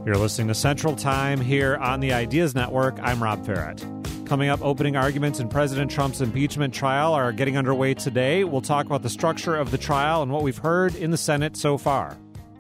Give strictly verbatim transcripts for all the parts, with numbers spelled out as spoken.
You're listening to Central Time here on the Ideas Network. I'm Rob Farrett. Coming up, opening arguments in President Trump's impeachment trial are getting underway today. We'll talk about the structure of the trial and what we've heard in the Senate so far.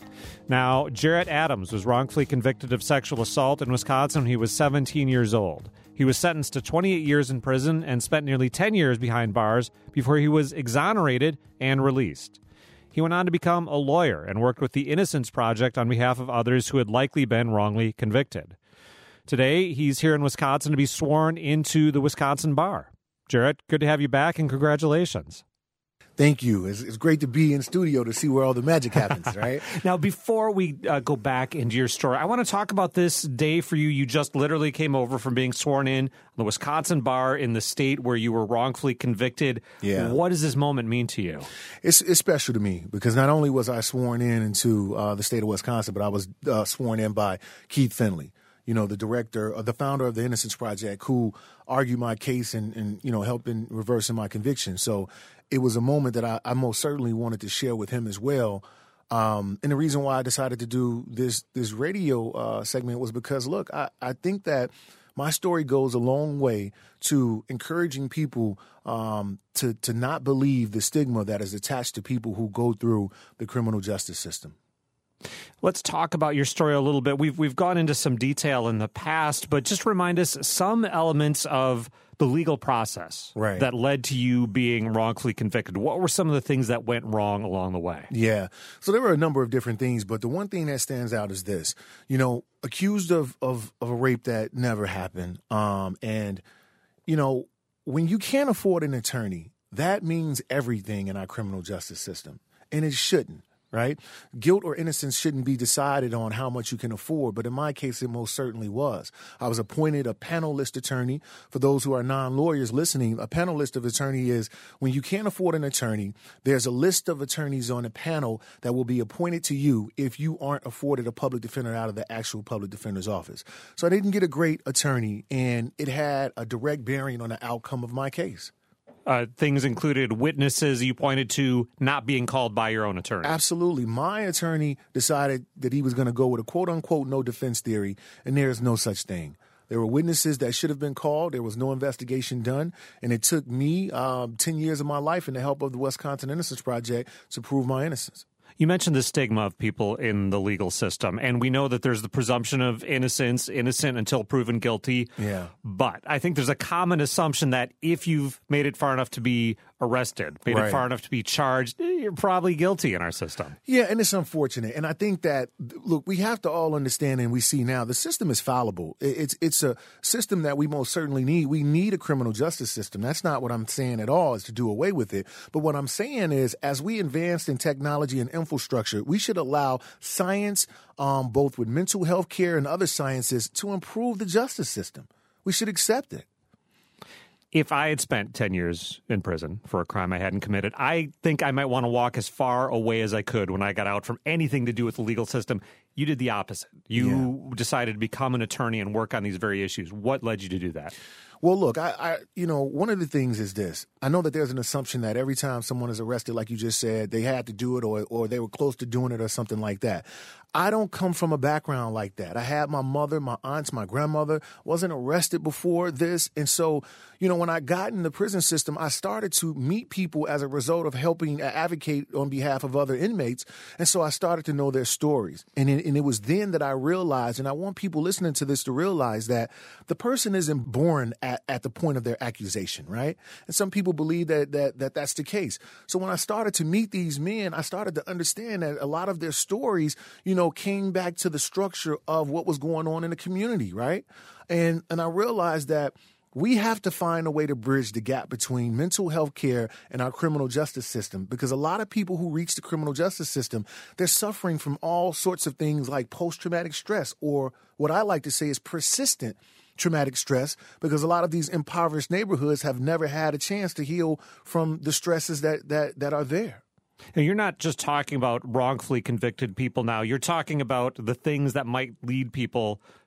Now, Jarrett Adams was wrongfully convicted of sexual assault in Wisconsin when he was seventeen years old. He was sentenced to twenty-eight years in prison and spent nearly ten years behind bars before he was exonerated and released. He went on to become a lawyer and worked with the Innocence Project on behalf of others who had likely been wrongly convicted. Today, he's here in Wisconsin to be sworn into the Wisconsin bar. Jarrett, good to have you back, and congratulations. Thank you. It's, it's great to be in studio to see where all the magic happens, right? Now, before we uh, go back into your story, I want to talk about this day for you. You just literally came over from being sworn in the Wisconsin bar in the state where you were wrongfully convicted. Yeah. What does this moment mean to you? It's, it's special to me because not only was I sworn in into uh, the state of Wisconsin, but I was uh, sworn in by Keith Finley, you know, the director, uh, the founder of the Innocence Project, who argued my case and, and you know, helped in reversing my conviction. So it was a moment that I, I most certainly wanted to share with him as well. Um, and the reason why I decided to do this this radio uh, segment was because, look, I, I think that my story goes a long way to encouraging people um, to, to not believe the stigma that is attached to people who go through the criminal justice system. Let's talk about your story a little bit. We've we've gone into some detail in the past, but just remind us some elements of the legal process right. that led to you being wrongfully convicted. What were some of the things that went wrong along the way? Yeah. So there were a number of different things, but the one thing that stands out is this. You know, accused of of, of a rape that never happened. Um, and, you know, when you can't afford an attorney, that means everything in our criminal justice system. And it shouldn't. Right? Guilt or innocence shouldn't be decided on how much you can afford, but in my case, it most certainly was. I was appointed a panelist attorney. For those who are non-lawyers listening, a panelist of attorney is when you can't afford an attorney, there's a list of attorneys on a panel that will be appointed to you if you aren't afforded a public defender out of the actual public defender's office. So I didn't get a great attorney, and it had a direct bearing on the outcome of my case. Uh, things included witnesses you pointed to not being called by your own attorney. Absolutely. My attorney decided that he was going to go with a quote-unquote no defense theory, and there is no such thing. There were witnesses that should have been called. There was no investigation done, and it took me um, ten years of my life and the help of the Wisconsin Innocence Project to prove my innocence. You mentioned the stigma of people in the legal system, and we know that there's the presumption of innocence, innocent until proven guilty. Yeah. But I think there's a common assumption that if you've made it far enough to be arrested, made right. it far enough to be charged, you're probably guilty in our system. Yeah, and it's unfortunate. And I think that, look, we have to all understand, and we see now, the system is fallible. It's it's a system that we most certainly need. We need a criminal justice system. That's not what I'm saying at all, is to do away with it. But what I'm saying is, as we advance in technology and infrastructure, we should allow science, um, both with mental health care and other sciences, to improve the justice system. We should accept it. If I had spent ten years in prison for a crime I hadn't committed, I think I might want to walk as far away as I could when I got out from anything to do with the legal system. You did the opposite. You yeah. decided to become an attorney and work on these very issues. What led you to do that? Well, look, I, I, you know, one of the things is this. I know that there's an assumption that every time someone is arrested, like you just said, they had to do it or or they were close to doing it or something like that. I don't come from a background like that. I had my mother, my aunts, my grandmother wasn't arrested before this. And so, you know, when I got in the prison system, I started to meet people as a result of helping advocate on behalf of other inmates. And so I started to know their stories. And it, and it was then that I realized, and I want people listening to this to realize, that the person isn't born at, at the point of their accusation, right? And some people believe that, that that that's the case. So when I started to meet these men, I started to understand that a lot of their stories, you know, came back to the structure of what was going on in the community, right? And and I realized that we have to find a way to bridge the gap between mental health care and our criminal justice system, because a lot of people who reach the criminal justice system, they're suffering from all sorts of things like post-traumatic stress, or what I like to say is persistent traumatic stress, because a lot of these impoverished neighborhoods have never had a chance to heal from the stresses that that that are there. And you're not just talking about wrongfully convicted people now. You're talking about the things that might lead people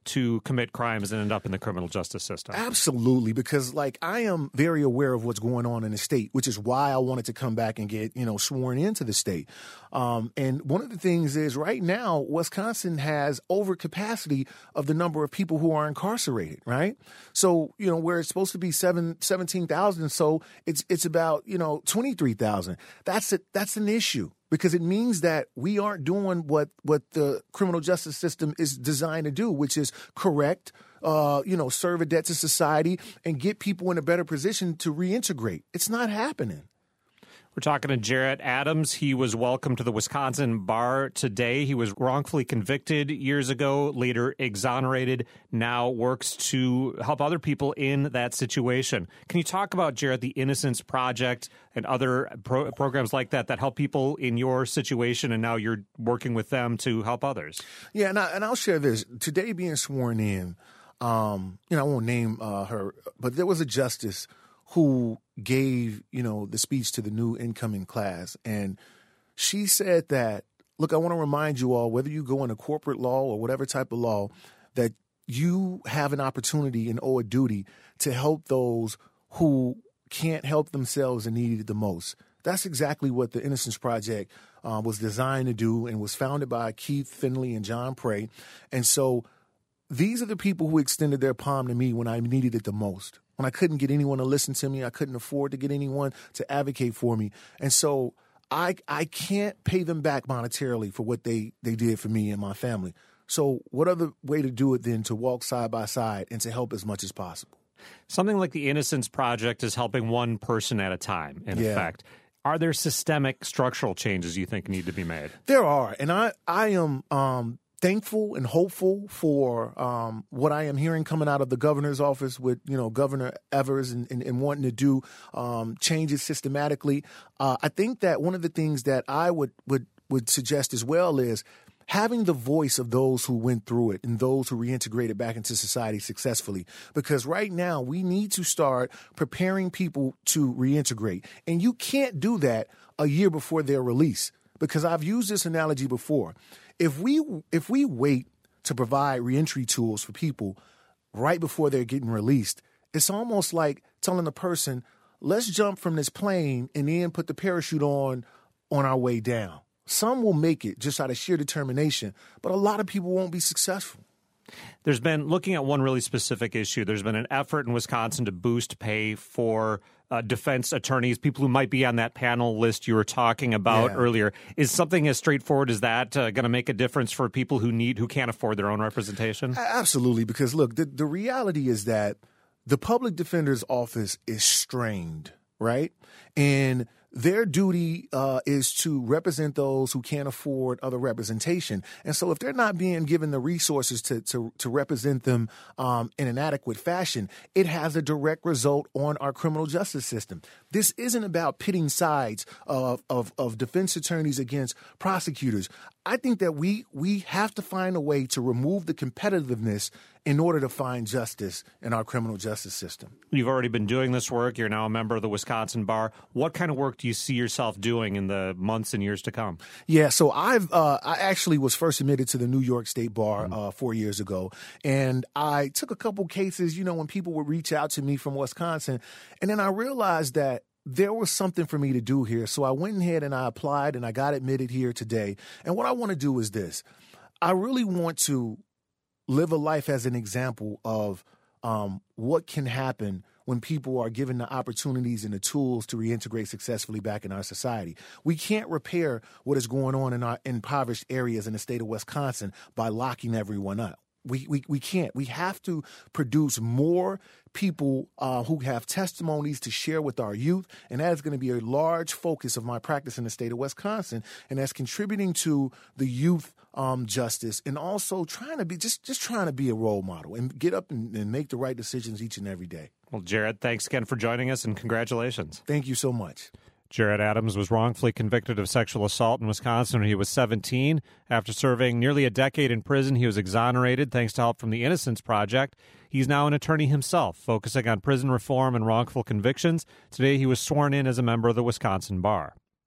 to commit crimes and end up in the criminal justice system. Absolutely, because like I am very aware of what's going on in the state, which is why I wanted to come back and get, you know, sworn into the state. Um, and one of the things is right now, Wisconsin has overcapacity of the number of people who are incarcerated, right? So, you know, where it's supposed to be seven, seventeen thousand, so it's it's about, you know, twenty-three thousand. That's a, that's an issue. Because it means that we aren't doing what, what the criminal justice system is designed to do, which is correct, uh, you know, serve a debt to society and get people in a better position to reintegrate. It's not happening. We're talking to Jarrett Adams. He was welcomed to the Wisconsin bar today. He was wrongfully convicted years ago, later exonerated, now works to help other people in that situation. Can you talk about, Jarrett, the Innocence Project and other pro- programs like that that help people in your situation, and now you're working with them to help others? Yeah, and, I, and I'll share this. Today being sworn in, um, you know, I won't name uh, her, but there was a justice who gave, you know, the speech to the new incoming class. And she said that, look, I want to remind you all, whether you go into corporate law or whatever type of law, that you have an opportunity and owe a duty to help those who can't help themselves and need it the most. That's exactly what the Innocence Project uh, was designed to do and was founded by Keith Finley and John Prey. And so these are the people who extended their palm to me when I needed it the most. When I couldn't get anyone to listen to me, I couldn't afford to get anyone to advocate for me. And so I I can't pay them back monetarily for what they, they did for me and my family. So what other way to do it than to walk side by side and to help as much as possible? Something like the Innocence Project is helping one person at a time, in yeah. effect. Are there systemic structural changes you think need to be made? There are. And I, I am um, thankful and hopeful for um, what I am hearing coming out of the governor's office with, you know, Governor Evers and, and, and wanting to do um, changes systematically. Uh, I think that one of the things that I would, would, would suggest as well is having the voice of those who went through it and those who reintegrated back into society successfully. Because right now we need to start preparing people to reintegrate. And you can't do that a year before their release. Because I've used this analogy before. If we if we wait to provide reentry tools for people right before they're getting released, it's almost like telling a person, let's jump from this plane and then put the parachute on on our way down. Some will make it just out of sheer determination, but a lot of people won't be successful. There's been, looking at one really specific issue, there's been an effort in Wisconsin to boost pay for uh, defense attorneys, people who might be on that panel list you were talking about yeah. earlier. Is something as straightforward as that uh, going to make a difference for people who need, who can't afford their own representation? Absolutely, because look, the, the reality is that the public defender's office is strained, right? And their duty uh, is to represent those who can't afford other representation. And so if they're not being given the resources to to, to represent them um, in an adequate fashion, it has a direct result on our criminal justice system. This isn't about pitting sides of, of, of defense attorneys against prosecutors. I think that we we have to find a way to remove the competitiveness in order to find justice in our criminal justice system. You've already been doing this work. You're now a member of the Wisconsin Bar. What kind of work do you see yourself doing in the months and years to come? Yeah, so I've uh, I actually was first admitted to the New York State Bar uh, four years ago, and I took a couple cases, you know, when people would reach out to me from Wisconsin, and then I realized that there was something for me to do here. So I went ahead and I applied and I got admitted here today. And what I want to do is this. I really want to live a life as an example of um, what can happen when people are given the opportunities and the tools to reintegrate successfully back in our society. We can't repair what is going on in our impoverished areas in the state of Wisconsin by locking everyone up. We, we we can't. We have to produce more people uh, who have testimonies to share with our youth, and that is going to be a large focus of my practice in the state of Wisconsin, and that's contributing to the youth um, justice and also trying to be just, just trying to be a role model and get up and, and make the right decisions each and every day. Well, Jarrett, thanks again for joining us, and congratulations. Thank you so much. Jarrett Adams was wrongfully convicted of sexual assault in Wisconsin when he was seventeen. After serving nearly a decade in prison, he was exonerated thanks to help from the Innocence Project. He's now an attorney himself, focusing on prison reform and wrongful convictions. Today, he was sworn in as a member of the Wisconsin Bar.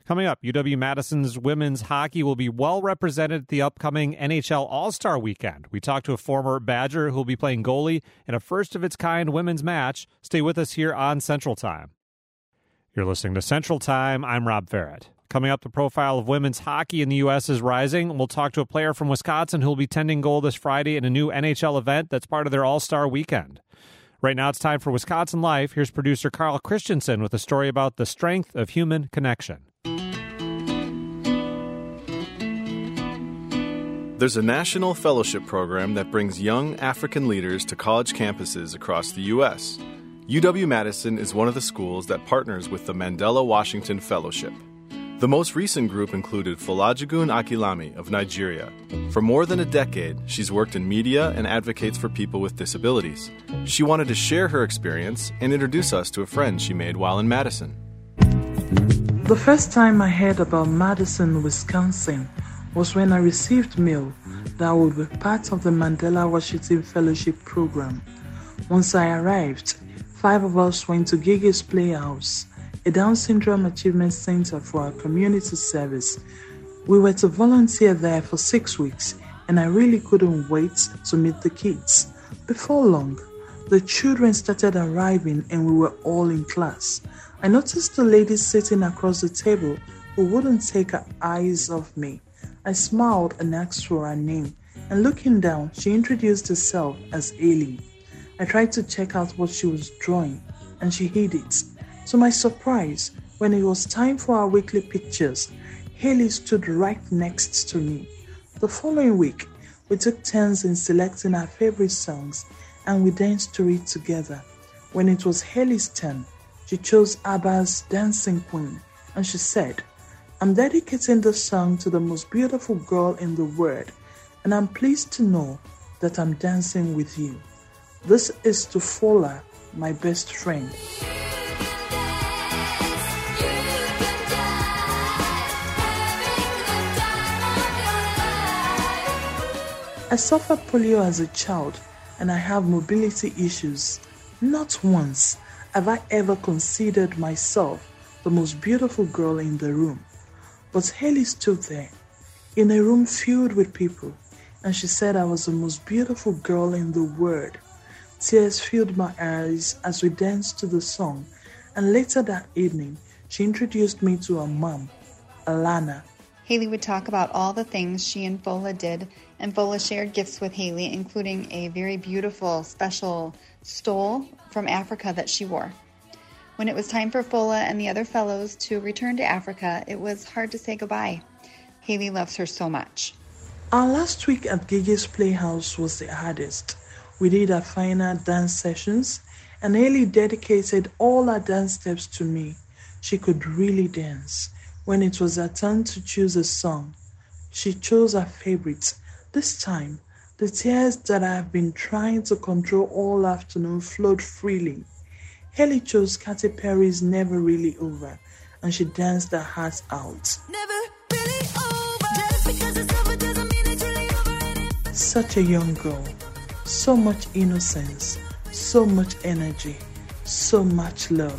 Coming up, U W-Madison's women's hockey will be well represented at the upcoming N H L All-Star Weekend. We talked to a former Badger who will be playing goalie in a first-of-its-kind women's match. Stay with us here on Central Time. You're listening to Central Time. I'm Rob Ferret. Coming up, the profile of women's hockey in the U S is rising. We'll talk to a player from Wisconsin who will be tending goal this Friday in a new N H L event that's part of their All-Star Weekend. Right now, it's time for Wisconsin Life. Here's producer Carl Christensen with a story about the strength of human connection. There's a national fellowship program that brings young African leaders to college campuses across the U S. U W-Madison is one of the schools that partners with the Mandela Washington Fellowship. The most recent group included Folajagun Akilami of Nigeria. For more than a decade, she's worked in media and advocates for people with disabilities. She wanted to share her experience and introduce us to a friend she made while in Madison. The first time I heard about Madison, Wisconsin, was when I received mail that I would be part of the Mandela Washington Fellowship program. Once I arrived, five of us went to Gigi's Playhouse, a Down Syndrome Achievement Center for our community service. We were to volunteer there for six weeks, and I really couldn't wait to meet the kids. Before long, the children started arriving and we were all in class. I noticed the lady sitting across the table who wouldn't take her eyes off me. I smiled and asked for her name, and looking down, she introduced herself as Ailey. I tried to check out what she was drawing, and she hid it. To my surprise, when it was time for our weekly pictures, Haley stood right next to me. The following week, we took turns in selecting our favorite songs, and we danced to it together. When it was Haley's turn, she chose ABBA's Dancing Queen, and she said, "I'm dedicating this song to the most beautiful girl in the world, and I'm pleased to know that I'm dancing with you. This is to Fola, my best friend." I suffered polio as a child, and I have mobility issues. Not once have I ever considered myself the most beautiful girl in the room. But Haley stood there, in a room filled with people, and she said I was the most beautiful girl in the world. Tears filled my eyes as we danced to the song, and later that evening, she introduced me to her mom, Alana. Haley would talk about all the things she and Fola did, and Fola shared gifts with Haley, including a very beautiful, special stole from Africa that she wore. When it was time for Fola and the other fellows to return to Africa, it was hard to say goodbye. Haley loves her so much. Our last week at Gigi's Playhouse was the hardest. We did our final dance sessions, and Haley dedicated all her dance steps to me. She could really dance. When it was her turn to choose a song, she chose her favorite. This time, the tears that I have been trying to control all afternoon flowed freely. Haley chose Katy Perry's Never Really Over, and she danced her heart out. Never really over. Just because it's over doesn't mean it's really over. Such a young girl, so much innocence, so much energy, so much love.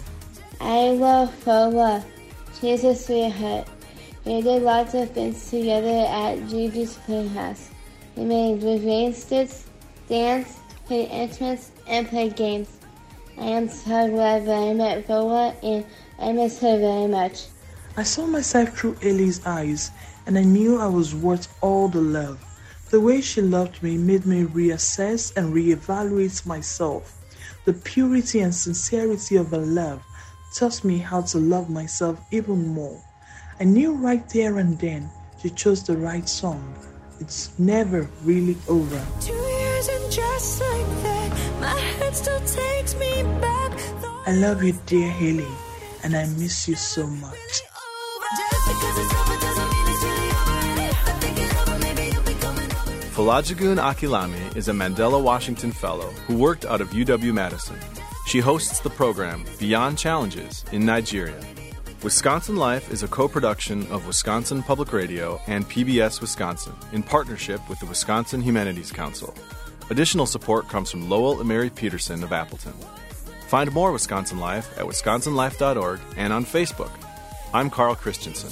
I love Fola. She's a sweetheart. We did lots of things together at Gigi's Playhouse. We made revenge, dance, played instruments, and played games. I am so glad that I met Fola, and I miss her very much. I saw myself through Ellie's eyes, and I knew I was worth all the love. The way she loved me made me reassess and reevaluate myself. The purity and sincerity of her love taught me how to love myself even more. I knew right there and then she chose the right song. It's never really over. Two years and just like that, my head still takes me back. I love you, dear Haley, and I miss you so much. Just because it's over doesn't mean it's really over. If I think it's over, maybe you'll be coming over. Folajagun Akilami is a Mandela Washington Fellow who worked out of U W-Madison. She hosts the program Beyond Challenges in Nigeria. Wisconsin Life is a co-production of Wisconsin Public Radio and P B S Wisconsin in partnership with the Wisconsin Humanities Council. Additional support comes from Lowell and Mary Peterson of Appleton. Find more Wisconsin Life at wisconsin life dot org and on Facebook. I'm Carl Christensen.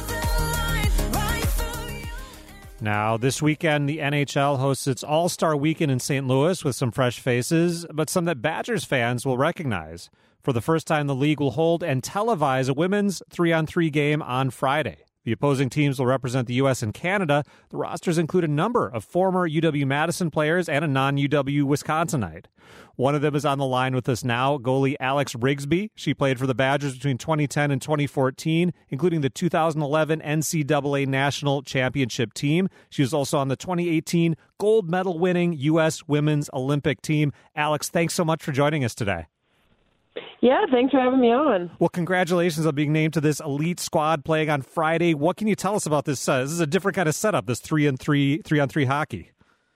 Now, this weekend, the N H L hosts its All-Star Weekend in Saint Louis with some fresh faces, but some that Badgers fans will recognize. For the first time, the league will hold and televise a women's three-on-three game on Friday. The opposing teams will represent the U S and Canada. The rosters include a number of former U W-Madison players and a non-U W Wisconsinite. One of them is on the line with us now, goalie Alex Rigsby. She played for the Badgers between twenty ten and twenty fourteen, including the two thousand eleven N C double A National Championship team. She was also on the twenty eighteen gold medal-winning U S Women's Olympic team. Alex, thanks so much for joining us today. Yeah, thanks for having me on. Well, congratulations on being named to this elite squad playing on Friday. What can you tell us about this? Uh, this is a different kind of setup, this three and three, three on three hockey.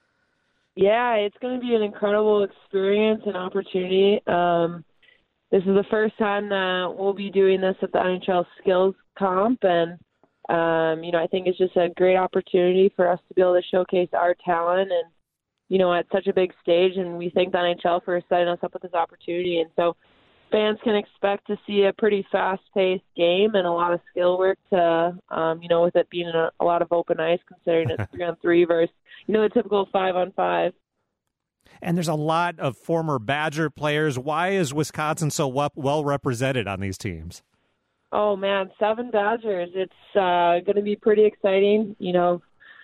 Yeah, it's going to be an incredible experience and opportunity. Um, this is the first time that we'll be doing this at the N H L Skills Comp, and um, you know, I think it's just a great opportunity for us to be able to showcase our talent and, you know, at such a big stage. And we thank the N H L for setting us up with this opportunity. And so fans can expect to see a pretty fast-paced game and a lot of skill work to, um, you know, with it being a, a lot of open ice, considering it's three on three versus, you know, the typical five on five. And there's a lot of former Badger players. Why is Wisconsin so well represented on these teams? Oh, man, seven Badgers. It's uh, going to be pretty exciting. You know,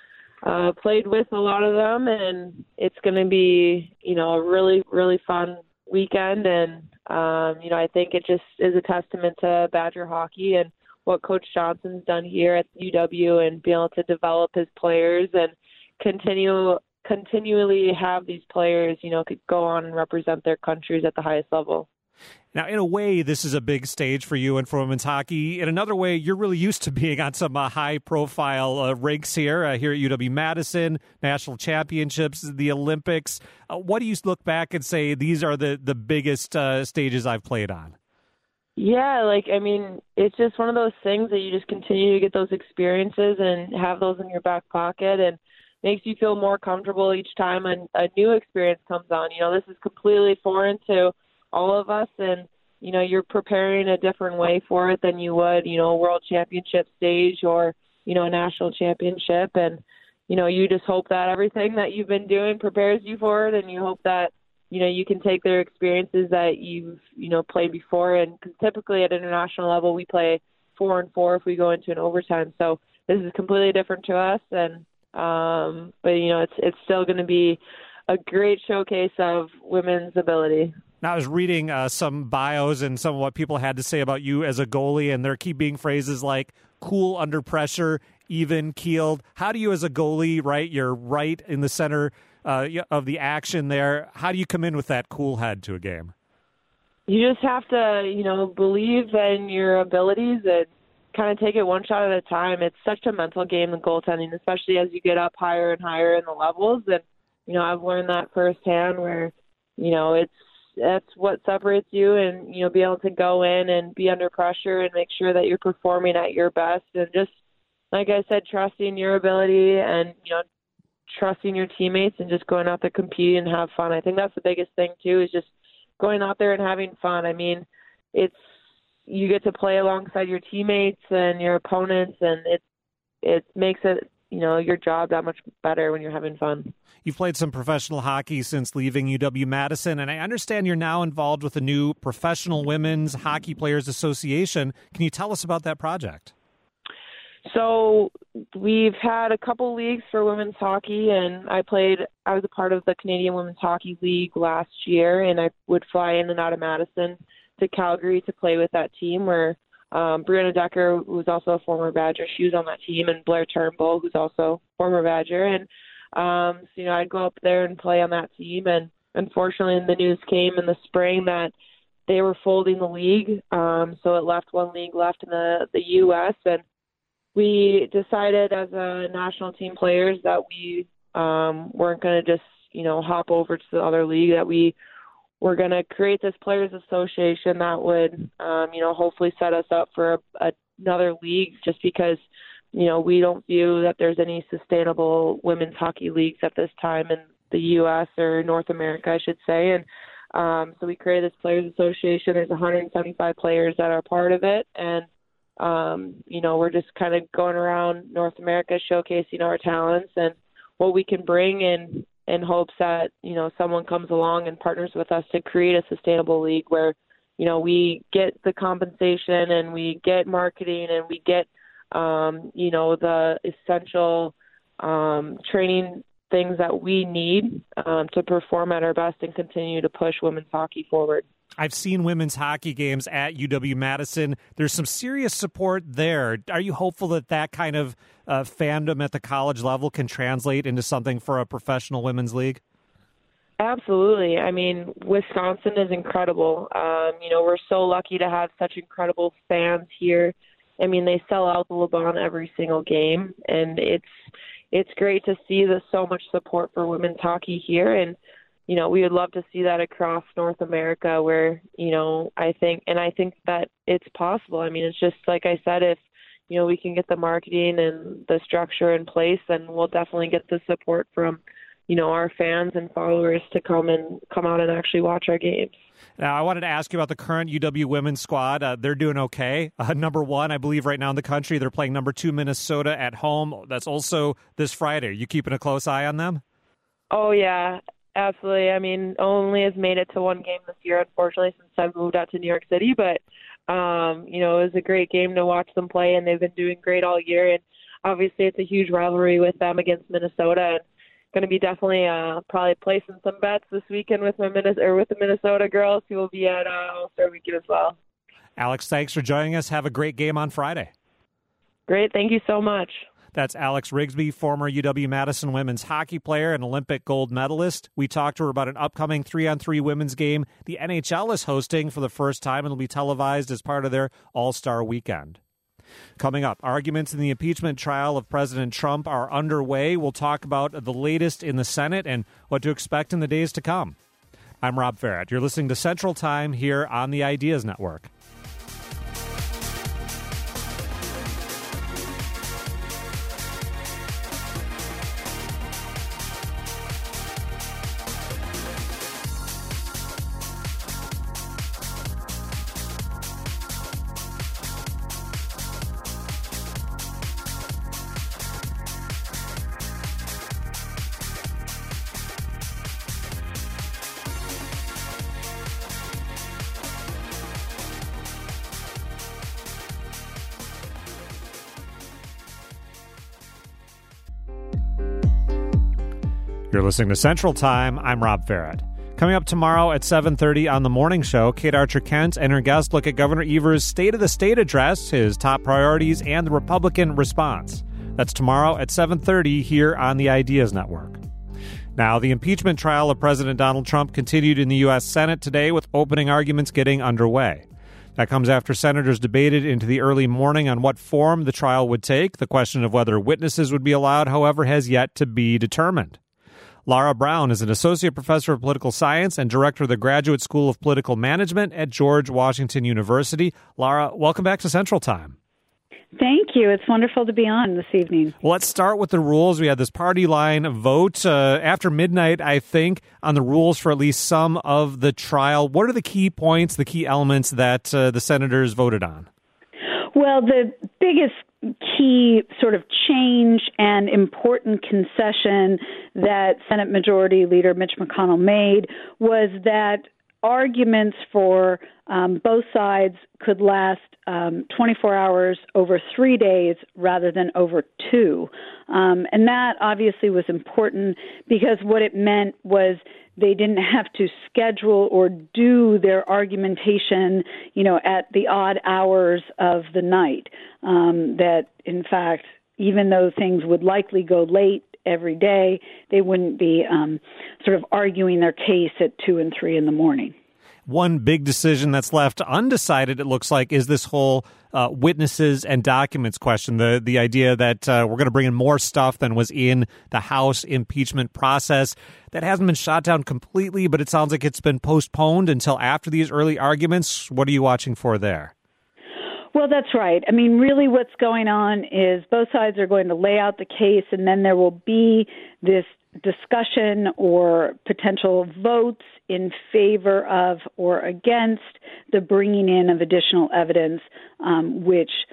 uh, played with a lot of them, and it's going to be, you know, a really, really fun weekend. And Um, you know, I think it just is a testament to Badger hockey and what Coach Johnson's done here at U W and being able to develop his players and continue continually have these players, you know, could go on and represent their countries at the highest level. Now, in a way, this is a big stage for you and for women's hockey. In another way, you're really used to being on some uh, high-profile uh, rinks here, uh, here at U W-Madison, national championships, the Olympics. Uh, what do you look back and say, these are the, the biggest uh, stages I've played on? Yeah, like, I mean, it's just one of those things that you just continue to get those experiences and have those in your back pocket, and makes you feel more comfortable each time a, a new experience comes on. You know, this is completely foreign to all of us, and you know, you're preparing a different way for it than you would, you know, a world championship stage or, you know, a national championship. And you know, you just hope that everything that you've been doing prepares you for it, and you hope that, you know, you can take their experiences that you've, you know, played before. And cause typically at international level, we play four and four if we go into an overtime, so this is completely different to us. And um but you know, it's it's still going to be a great showcase of women's ability. Now, I was reading uh, some bios and some of what people had to say about you as a goalie, and there keep being phrases like cool under pressure, even keeled. How do you as a goalie, right, you're right in the center uh, of the action there, how do you come in with that cool head to a game? You just have to, you know, believe in your abilities and kind of take it one shot at a time. It's such a mental game in goaltending, especially as you get up higher and higher in the levels. And, you know, I've learned that firsthand where, you know, it's, that's what separates you, and, you know, be able to go in and be under pressure and make sure that you're performing at your best. And just, like I said, trusting your ability and, you know, trusting your teammates and just going out there, compete and have fun. I think that's the biggest thing too, is just going out there and having fun. I mean, it's, you get to play alongside your teammates and your opponents, and it, it makes it, you know, your job that much better when you're having fun. You've played some professional hockey since leaving U W-Madison, and I understand you're now involved with the new Professional Women's Hockey Players Association. Can you tell us about that project? So we've had a couple leagues for women's hockey, and I played, I was a part of the Canadian Women's Hockey League last year, and I would fly in and out of Madison to Calgary to play with that team, where um, Brianna Decker, who's also a former Badger, she was on that team, and Blair Turnbull, who's also former Badger. And Um, so, you know, I'd go up there and play on that team, and unfortunately the news came in the spring that they were folding the league, um, so it left one league left in the, the U S, and we decided as a national team players that we um, weren't going to just, you know, hop over to the other league, that we were going to create this players association that would, um, you know, hopefully set us up for a, a, another league, just because, you know, we don't view that there's any sustainable women's hockey leagues at this time in the U S or North America, I should say. And um, so we created this Players Association. There's one hundred seventy-five players that are part of it. And um, you know, we're just kind of going around North America showcasing our talents and what we can bring in, in hopes that, you know, someone comes along and partners with us to create a sustainable league where, you know, we get the compensation and we get marketing and we get, um, you know, the essential um, training things that we need um, to perform at our best and continue to push women's hockey forward. I've seen women's hockey games at U W-Madison. There's some serious support there. Are you hopeful that that kind of uh, fandom at the college level can translate into something for a professional women's league? Absolutely. I mean, Wisconsin is incredible. Um, you know, we're so lucky to have such incredible fans here. I mean, they sell out the LeBron every single game, and it's it's great to see the so much support for women's hockey here. And you know, we would love to see that across North America where, you know, I think, and I think that it's possible. I mean, it's just, like I said, if, you know, we can get the marketing and the structure in place, then we'll definitely get the support from, you know, our fans and followers to come and come out and actually watch our games. Now, I wanted to ask you about the current U W women's squad. Uh, they're doing okay. Uh, number one, I believe right now in the country, they're playing number two Minnesota at home. That's also this Friday. You keeping a close eye on them? Oh, yeah. Absolutely. I mean, only has made it to one game this year, unfortunately, since I've moved out to New York City. But, um, you know, it was a great game to watch them play, and they've been doing great all year. And obviously it's a huge rivalry with them against Minnesota. And going to be definitely uh, probably placing some bets this weekend with my Minnesota, or with the Minnesota girls who will be at uh, All-Star Weekend as well. Alex, thanks for joining us. Have a great game on Friday. Great. Thank you so much. That's Alex Rigsby, former U W-Madison women's hockey player and Olympic gold medalist. We talked to her about an upcoming three-on-three women's game the N H L is hosting for the first time and will be televised as part of their All-Star Weekend. Coming up, arguments in the impeachment trial of President Trump are underway. We'll talk about the latest in the Senate and what to expect in the days to come. I'm Rob Farrett. You're listening to Central Time here on the Ideas Network. You're listening to Central Time. I'm Rob Farrett. Coming up tomorrow at seven thirty on The Morning Show, Kate Archer-Kent and her guest look at Governor Evers' State of the State address, his top priorities, and the Republican response. That's tomorrow at seven thirty here on the Ideas Network. Now, the impeachment trial of President Donald Trump continued in the U S. Senate today with opening arguments getting underway. That comes after senators debated into the early morning on what form the trial would take. The question of whether witnesses would be allowed, however, has yet to be determined. Laura Brown is an associate professor of political science and director of the Graduate School of Political Management at George Washington University. Laura, welcome back to Central Time. Thank you. It's wonderful to be on this evening. Well, let's start with the rules. We had this party line vote uh, after midnight, I think, on the rules for at least some of the trial. What are the key points, the key elements that uh, the senators voted on? Well, the biggest key sort of change and important concession that Senate Majority Leader Mitch McConnell made was that arguments for um, both sides could last um, twenty-four hours over three days rather than over two. Um, and that obviously was important because what it meant was they didn't have to schedule or do their argumentation, you know, at the odd hours of the night. Um, that, in fact, even though things would likely go late every day, they wouldn't be um, sort of arguing their case at two and three in the morning. One big decision that's left undecided, it looks like, is this whole uh, witnesses and documents question. The the idea that uh, we're going to bring in more stuff than was in the House impeachment process. That hasn't been shot down completely, but it sounds like it's been postponed until after these early arguments. What are you watching for there? Well, that's right. I mean, really what's going on is both sides are going to lay out the case, and then there will be this discussion or potential votes in favor of or against the bringing in of additional evidence, um, which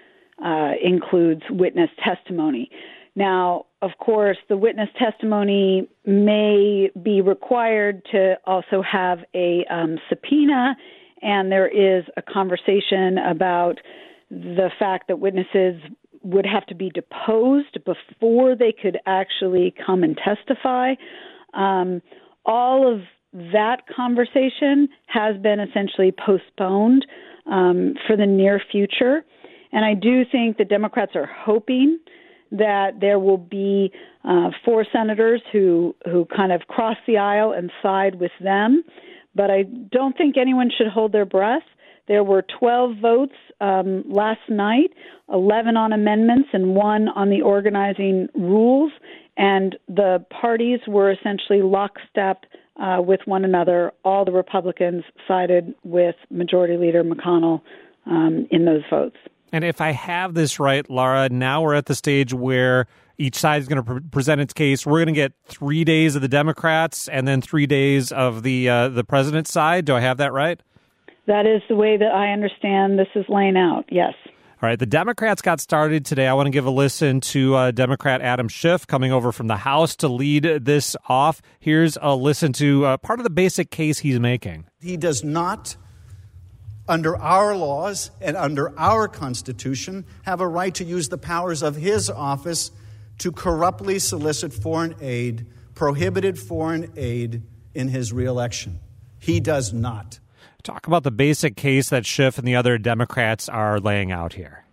uh, includes witness testimony. Now, of course, the witness testimony may be required to also have a um, subpoena, and there is a conversation about the fact that witnesses would have to be deposed before they could actually come and testify. Um, all of that conversation has been essentially postponed um, for the near future. And I do think the Democrats are hoping that there will be uh, four senators who, who kind of cross the aisle and side with them. But I don't think anyone should hold their breath. There were twelve votes um, last night, eleven on amendments and one on the organizing rules, and the parties were essentially lockstep uh, with one another. All the Republicans sided with Majority Leader McConnell um, in those votes. And if I have this right, Laura, now we're at the stage where each side is going to pre- present its case. We're going to get three days of the Democrats and then three days of the uh, the president's side. Do I have that right? That is the way that I understand this is laying out, yes. All right, the Democrats got started today. I want to give a listen to uh, Democrat Adam Schiff coming over from the House to lead this off. Here's a listen to uh, part of the basic case he's making. He does not, under our laws and under our Constitution, have a right to use the powers of his office to corruptly solicit foreign aid, prohibited foreign aid in his reelection. He does not. Talk about the basic case that Schiff and the other Democrats are laying out here.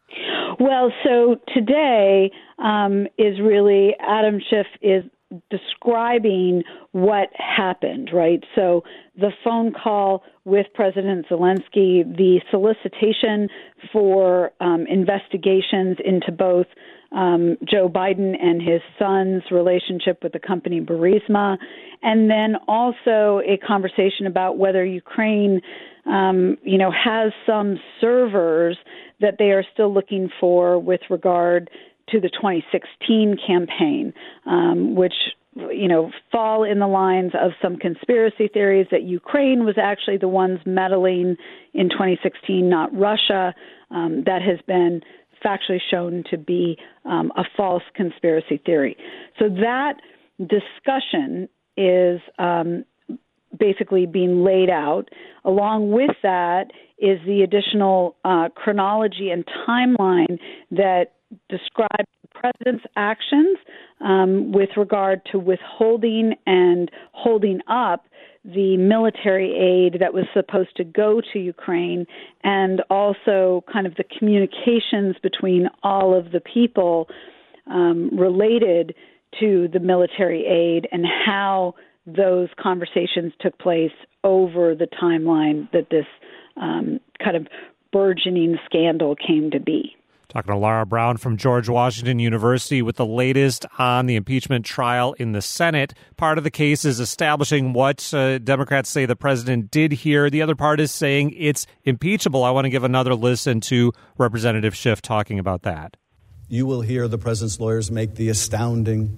Well, so today um, is really Adam Schiff is describing what happened, right? So the phone call with President Zelensky, the solicitation for um, investigations into both um, Joe Biden and his son's relationship with the company Burisma, and then also a conversation about whether Ukraine, um, you know, has some servers that they are still looking for with regard to the twenty sixteen campaign, um, which, you know, fall in the lines of some conspiracy theories that Ukraine was actually the ones meddling in twenty sixteen, not Russia. Um, that has been factually shown to be um, a false conspiracy theory. So that discussion is um, basically being laid out. Along with that is the additional uh, chronology and timeline that describes the president's actions um, with regard to withholding and holding up the military aid that was supposed to go to Ukraine, and also kind of the communications between all of the people um, related to the military aid and how those conversations took place over the timeline that this um, kind of burgeoning scandal came to be. Talking to Laura Brown from George Washington University with the latest on the impeachment trial in the Senate. Part of the case is establishing what uh, Democrats say the president did here. The other part is saying it's impeachable. I want to give another listen to Representative Schiff talking about that. You will hear the president's lawyers make the astounding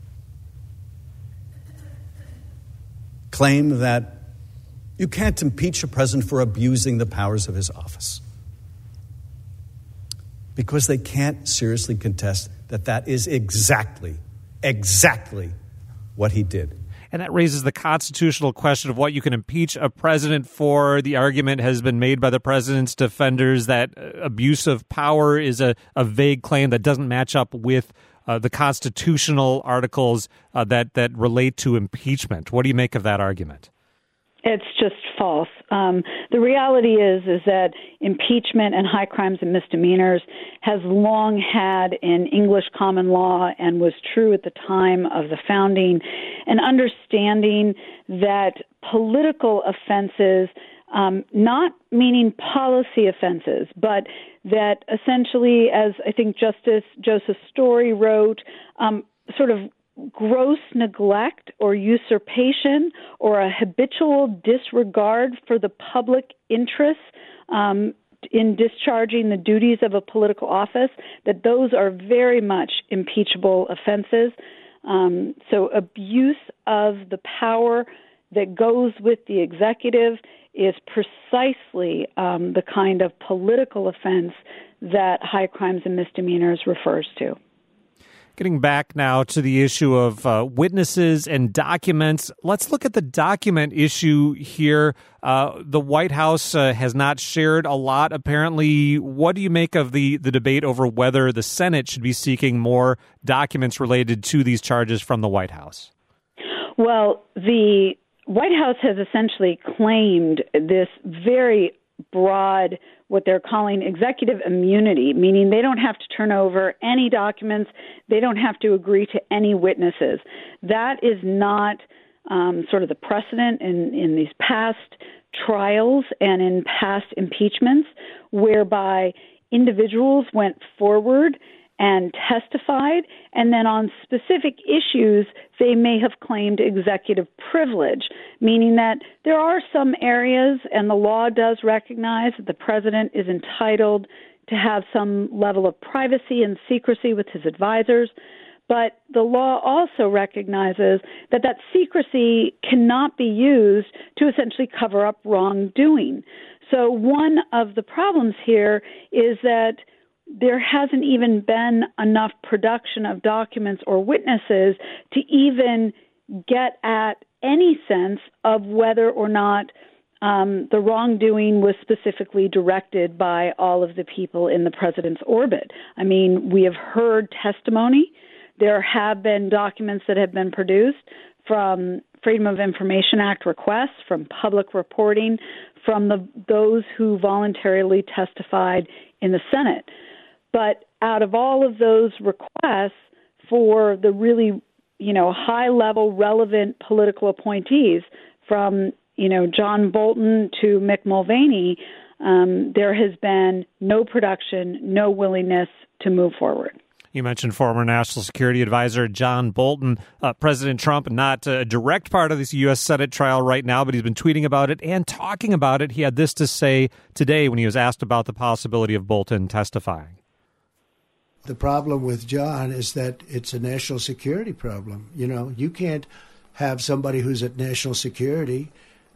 claim that you can't impeach a president for abusing the powers of his office, because they can't seriously contest that that is exactly, exactly what he did. And that raises the constitutional question of what you can impeach a president for. The argument has been made by the president's defenders that abuse of power is a, a vague claim that doesn't match up with uh, the constitutional articles uh, that, that relate to impeachment. What do you make of that argument? It's just false. Um, the reality is is that impeachment and high crimes and misdemeanors has long had in English common law and was true at the time of the founding, an understanding that political offenses, um, not meaning policy offenses, but that essentially, as I think Justice Joseph Story wrote, um, sort of gross neglect or usurpation or a habitual disregard for the public interests um, in discharging the duties of a political office, that those are very much impeachable offenses. Um, so abuse of the power that goes with the executive is precisely um, the kind of political offense that high crimes and misdemeanors refers to. Getting back now to the issue of uh, witnesses and documents, let's look at the document issue here. Uh, the White House uh, has not shared a lot, apparently. What do you make of the, the debate over whether the Senate should be seeking more documents related to these charges from the White House? Well, the White House has essentially claimed this very broad, what they're calling executive immunity, meaning they don't have to turn over any documents, they don't have to agree to any witnesses. That is not um, sort of the precedent in, in these past trials and in past impeachments, whereby individuals went forward and testified, and then on specific issues, they may have claimed executive privilege, meaning that there are some areas, and the law does recognize that the president is entitled to have some level of privacy and secrecy with his advisors, but the law also recognizes that that secrecy cannot be used to essentially cover up wrongdoing. So one of the problems here is that there hasn't even been enough production of documents or witnesses to even get at any sense of whether or not um, the wrongdoing was specifically directed by all of the people in the president's orbit. I mean, we have heard testimony. There have been documents that have been produced from Freedom of Information Act requests, from public reporting, from the, those who voluntarily testified in the Senate. But out of all of those requests for the really, you know, high-level relevant political appointees, from, you know, John Bolton to Mick Mulvaney, um, there has been no production, no willingness to move forward. You mentioned former National Security Advisor John Bolton. Uh, President Trump, not a direct part of this U S Senate trial right now, but he's been tweeting about it and talking about it. He had this to say today when he was asked about the possibility of Bolton testifying. The problem with John is that it's a national security problem. You know, you can't have somebody who's at national security.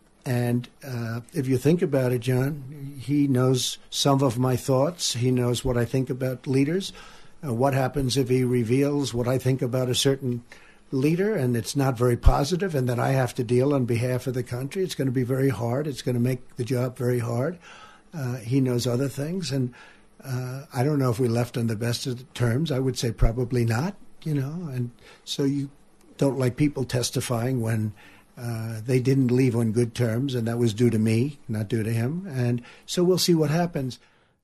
And uh, if you think about it, John, he knows some of my thoughts. He knows what I think about leaders. Uh, what happens if he reveals what I think about a certain leader and it's not very positive, and then I have to deal on behalf of the country? It's going to be very hard. It's going to make the job very hard. Uh, he knows other things. And Uh, I don't know if we left on the best of terms. I would say probably not, you know. And so you don't like people testifying when uh, they didn't leave on good terms, and that was due to me, not due to him. And so we'll see what happens.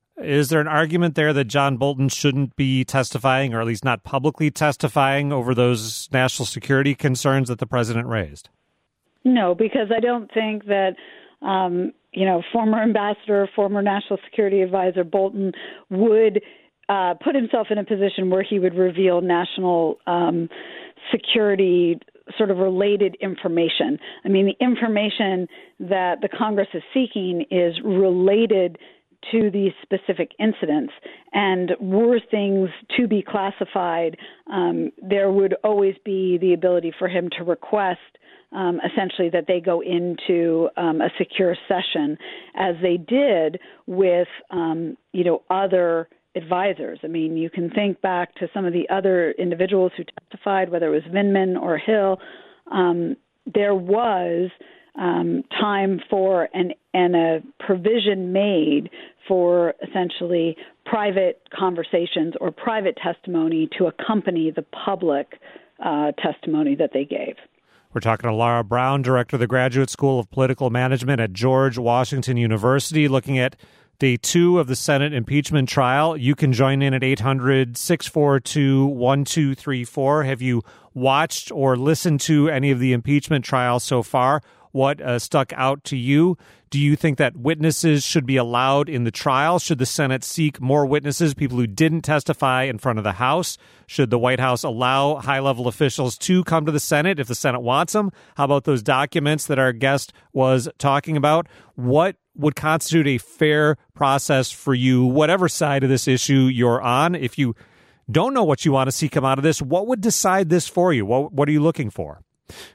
Is there an argument there that John Bolton shouldn't be testifying, or at least not publicly testifying, over those national security concerns that the president raised? No, because I don't think that um, you know, former ambassador, former national security advisor Bolton would uh, put himself in a position where he would reveal national um, security sort of related information. I mean, the information that the Congress is seeking is related to these specific incidents. And were things to be classified, um, there would always be the ability for him to request Um, essentially that they go into um, a secure session, as they did with, um, you know, other advisors. I mean, you can think back to some of the other individuals who testified, whether it was Vindman or Hill. Um, there was um, time for an, and a provision made for essentially private conversations or private testimony to accompany the public uh, testimony that they gave. We're talking to Laura Brown, director of the Graduate School of Political Management at George Washington University, looking at day two of the Senate impeachment trial. You can join in at eight hundred, six four two, one two three four. Have you watched or listened to any of the impeachment trial so far? What uh, stuck out to you? Do you think that witnesses should be allowed in the trial? Should the Senate seek more witnesses, people who didn't testify in front of the House? Should the White House allow high-level officials to come to the Senate if the Senate wants them? How about those documents that our guest was talking about? What would constitute a fair process for you, whatever side of this issue you're on? If you don't know what you want to see come out of this, what would decide this for you? What, what are you looking for?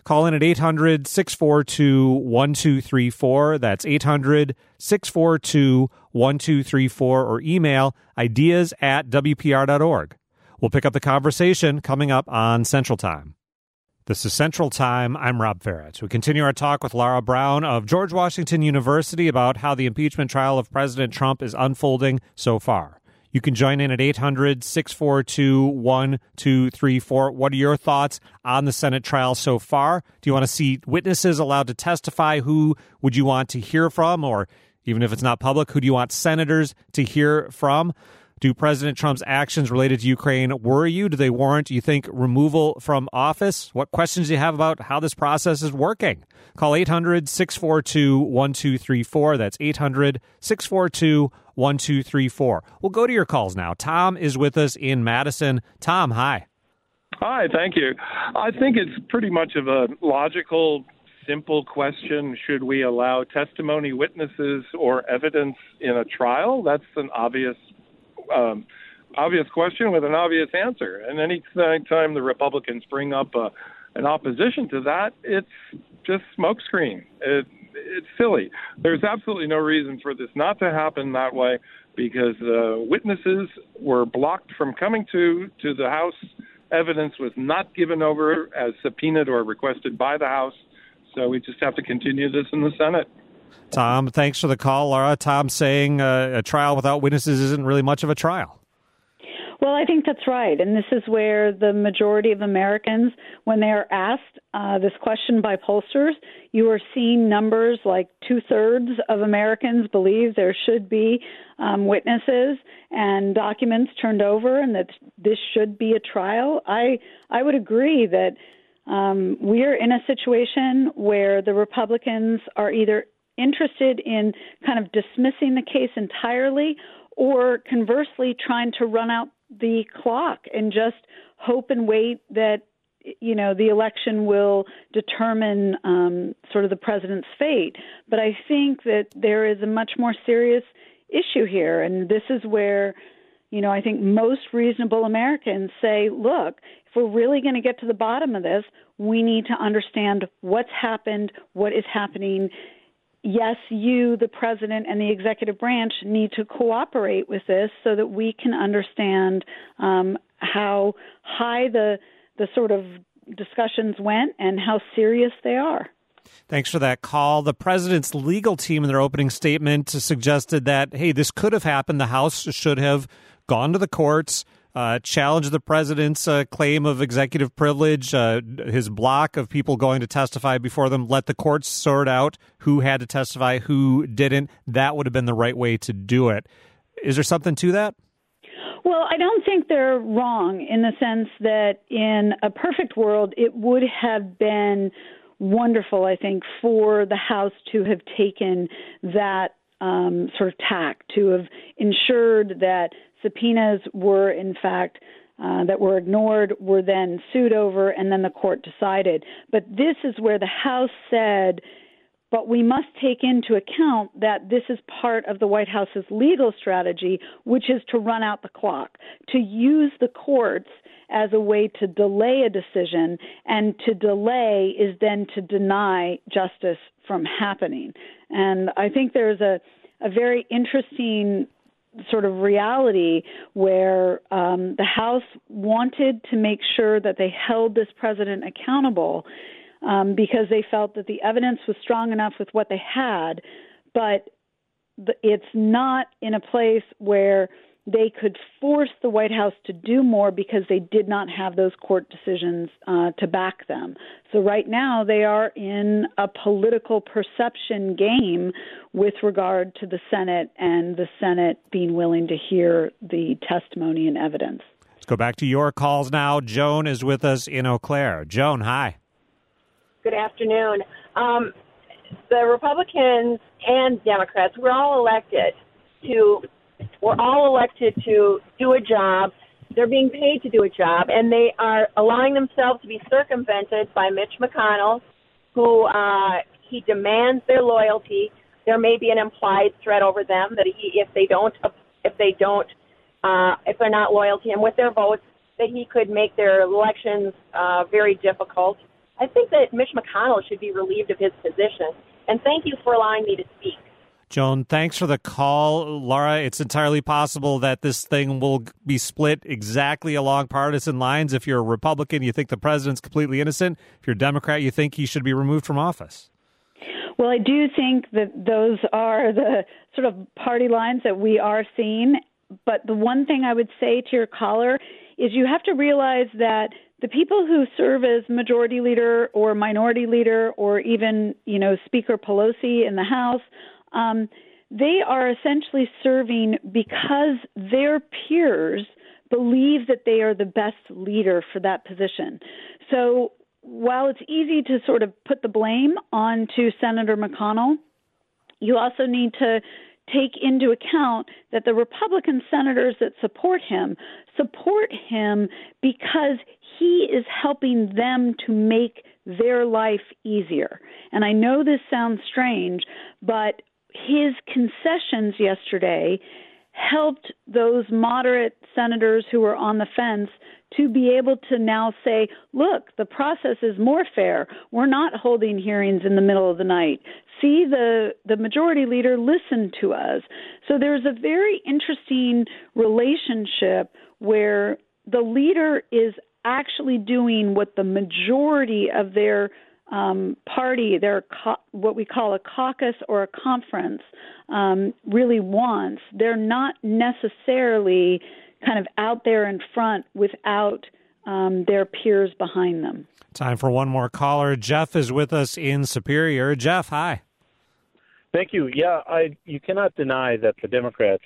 Call in at eight hundred, six four two, one two three four. That's eight hundred, six four two, one two three four, or email ideas at w p r dot org. We'll pick up the conversation coming up on Central Time. This is Central Time. I'm Rob Ferret. We continue our talk with Laura Brown of George Washington University about how the impeachment trial of President Trump is unfolding so far. You can join in at eight hundred, six four two, one two three four. What are your thoughts on the Senate trial so far? Do you want to see witnesses allowed to testify? Who would you want to hear from? Or even if it's not public, who do you want senators to hear from? Do President Trump's actions related to Ukraine worry you? Do they warrant, you think, removal from office? What questions do you have about how this process is working? Call eight hundred, six four two, one two three four. That's eight hundred, six four two, one two three four. We'll go to your calls now. Tom is with us in Madison. Tom, hi. Hi, thank you. I think it's pretty much of a logical, simple question. Should we allow testimony, witnesses, or evidence in a trial? That's an obvious Um, obvious question with an obvious answer. And any time the Republicans bring up uh, an opposition to that, it's just smokescreen. It, it's silly. There's absolutely no reason for this not to happen that way because uh, witnesses were blocked from coming to, to the House. Evidence was not given over as subpoenaed or requested by the House. So we just have to continue this in the Senate. Tom, thanks for the call, Laura. Tom saying uh, a trial without witnesses isn't really much of a trial. Well, I think that's right. And this is where the majority of Americans, when they are asked uh, this question by pollsters, you are seeing numbers like two-thirds of Americans believe there should be um, witnesses and documents turned over and that this should be a trial. I, I would agree that um, we're in a situation where the Republicans are either interested in kind of dismissing the case entirely or conversely trying to run out the clock and just hope and wait that, you know, the election will determine um, sort of the president's fate. But I think that there is a much more serious issue here. And this is where, you know, I think most reasonable Americans say, look, if we're really going to get to the bottom of this, we need to understand what's happened, what is happening. Yes, you, the president, and the executive branch need to cooperate with this so that we can understand um, how high the the sort of discussions went and how serious they are. Thanks for that call. The president's legal team in their opening statement suggested that, hey, this could have happened. The House should have gone to the courts, Uh, challenge the president's uh, claim of executive privilege, uh, his block of people going to testify before them, let the courts sort out who had to testify, who didn't. That would have been the right way to do it. Is there something to that? Well, I don't think they're wrong in the sense that in a perfect world, it would have been wonderful, I think, for the House to have taken that um, sort of tack, to have ensured that subpoenas were, in fact, uh, that were ignored, were then sued over, and then the court decided. But this is where the House said, but we must take into account that this is part of the White House's legal strategy, which is to run out the clock, to use the courts as a way to delay a decision, and to delay is then to deny justice from happening. And I think there's a, a very interesting sort of reality where um, the House wanted to make sure that they held this president accountable um, because they felt that the evidence was strong enough with what they had, but the, it's not in a place where they could force the White House to do more because they did not have those court decisions uh, to back them. So right now they are in a political perception game with regard to the Senate and the Senate being willing to hear the testimony and evidence. Let's go back to your calls now. Joan is with us in Eau Claire. Joan, hi. Good afternoon. Um, the Republicans and Democrats, we're all elected to We're all elected to do a job. They're being paid to do a job, and they are allowing themselves to be circumvented by Mitch McConnell, who uh, he demands their loyalty. There may be an implied threat over them that he, if they don't, if they don't, uh, if they're not loyal to him with their votes, that he could make their elections uh, very difficult. I think that Mitch McConnell should be relieved of his position. And thank you for allowing me to speak. Joan, thanks for the call. Laura, it's entirely possible that this thing will be split exactly along partisan lines. If you're a Republican, you think the president's completely innocent. If you're a Democrat, you think he should be removed from office. Well, I do think that those are the sort of party lines that we are seeing. But the one thing I would say to your caller is you have to realize that the people who serve as majority leader or minority leader or even, you know, Speaker Pelosi in the House, um, they are essentially serving because their peers believe that they are the best leader for that position. So while it's easy to sort of put the blame onto Senator McConnell, you also need to take into account that the Republican senators that support him support him because he is helping them to make their life easier. And I know this sounds strange, but his concessions yesterday helped those moderate senators who were on the fence to be able to now say, look, the process is more fair. We're not holding hearings in the middle of the night. See, the, the majority leader listened to us. So there's a very interesting relationship where the leader is actually doing what the majority of their um, party, their co- what we call a caucus or a conference, um, really wants. They're not necessarily kind of out there in front without um, their peers behind them. Time for one more caller. Jeff is with us in Superior. Jeff, hi. Thank you. Yeah, I you cannot deny that the Democrats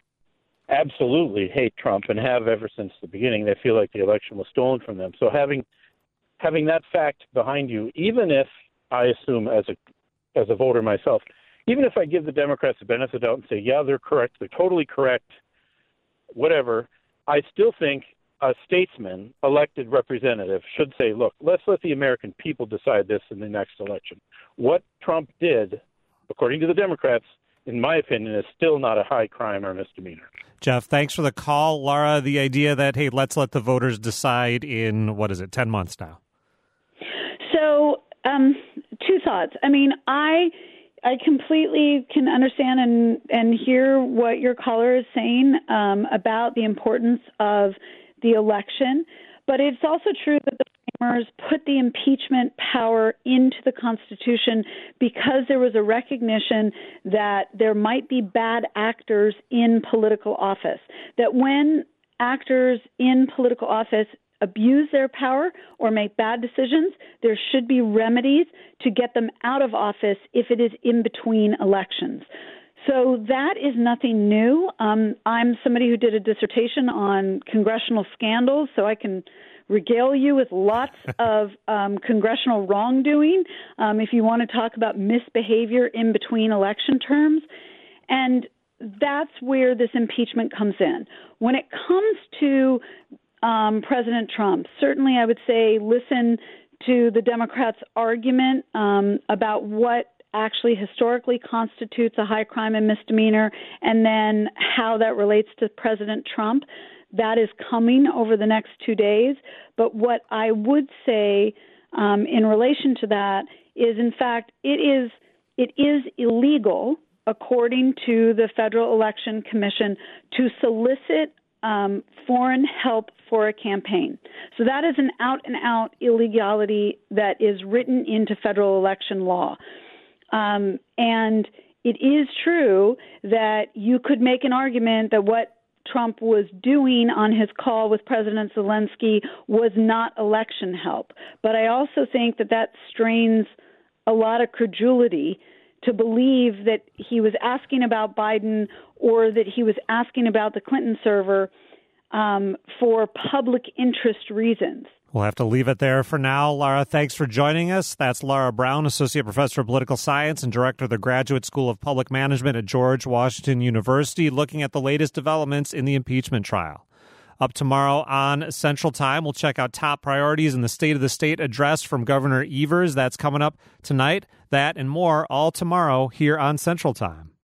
absolutely hate Trump and have ever since the beginning. They feel like the election was stolen from them. So having having that fact behind you, even if I assume as a as a voter myself, even if I give the Democrats the benefit of the doubt and say, yeah, they're correct, they're totally correct, whatever, I still think a statesman, elected representative, should say, look, let's let the American people decide this in the next election. What Trump did, according to the Democrats, in my opinion, is still not a high crime or misdemeanor. Jeff, thanks for the call. Laura, the idea that, hey, let's let the voters decide in, what is it, ten months now? So, um, two thoughts. I mean, I I completely can understand and, and hear what your caller is saying um, about the importance of the election, but it's also true that the framers put the impeachment power into the Constitution because there was a recognition that there might be bad actors in political office, that when actors in political office abuse their power or make bad decisions, there should be remedies to get them out of office if it is in between elections. So that is nothing new. Um, I'm somebody who did a dissertation on congressional scandals, so I can regale you with lots of um, congressional wrongdoing um, if you want to talk about misbehavior in between election terms. And that's where this impeachment comes in. When it comes to um, President Trump, certainly I would say listen to the Democrats' argument um, about what actually historically constitutes a high crime and misdemeanor, and then how that relates to President Trump. That is coming over the next two days. But what I would say um, in relation to that is, in fact, it is it is illegal, according to the Federal Election Commission, to solicit um, foreign help for a campaign. So that is an out-and-out illegality that is written into federal election law. Um, and it is true that you could make an argument that what Trump was doing on his call with President Zelensky was not election help. But I also think that that strains a lot of credulity to believe that he was asking about Biden or that he was asking about the Clinton server um, for public interest reasons. We'll have to leave it there for now. Laura, thanks for joining us. That's Laura Brown, Associate Professor of Political Science and Director of the Graduate School of Public Management at George Washington University, looking at the latest developments in the impeachment trial. Up tomorrow on Central Time, we'll check out top priorities in the State of the State address from Governor Evers. That's coming up tonight. That and more all tomorrow here on Central Time.